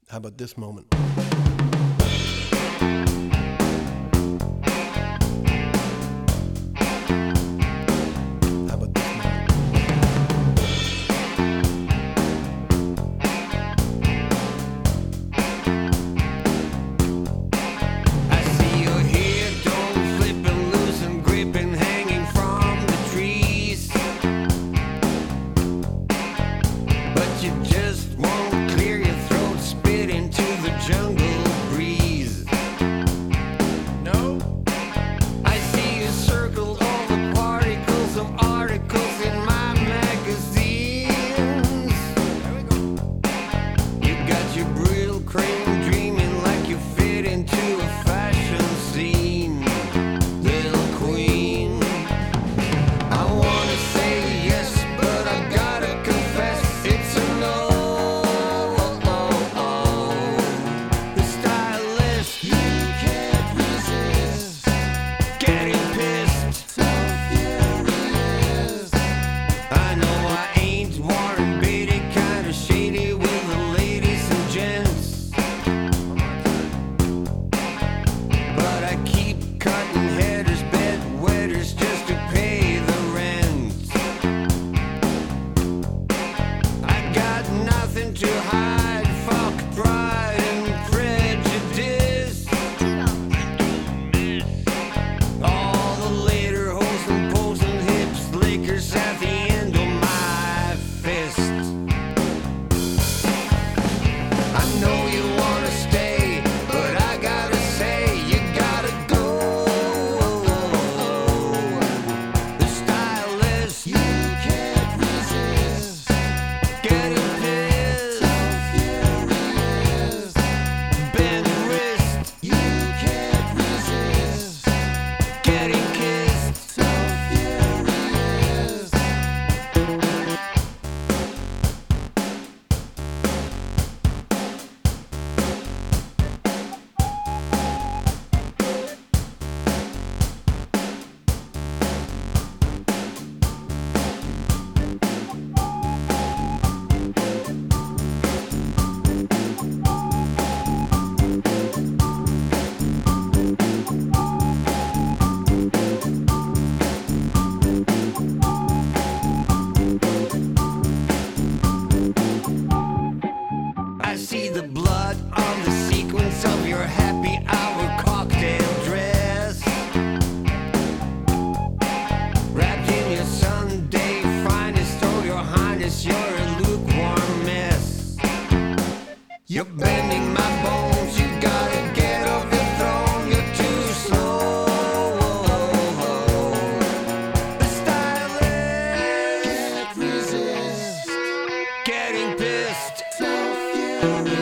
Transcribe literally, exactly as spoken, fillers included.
How about this moment? How about this moment? I see your hair don't flipping loose and gripping, hanging from the trees. But you just won't clear your throat, spit into the jungle breeze. No. I see you circle all the particles of articles in my magazines. There we go. You got your brill cream dreaming like you fit into a fashion scene, little queen. I wanna say yes, but I gotta confess it's a no. The stylist, you can't resist getting pissed. So furious. I know I ain't Warren Beatty, kinda shady with the ladies and gents, but I keep cutting headers, bed wetters just to pay the rent. I got nothing to hide, fuck pride and prejudice. All the later hoes and posing hips, liquors at the end of my fist. I know you wanna stay, but I gotta say you gotta go. The stylist, you can't resist getting pissed. So furious. Bend wrist, you can't resist getting kissed. So furious. I see the blood on the sequence of your happy hour cocktail dress, wrapped in your Sunday finest. Oh, your highness, you're a lukewarm mess. You're bending my bones, you gotta get off your throne, you're too slow. The stylist can't resist getting pissed. So furious.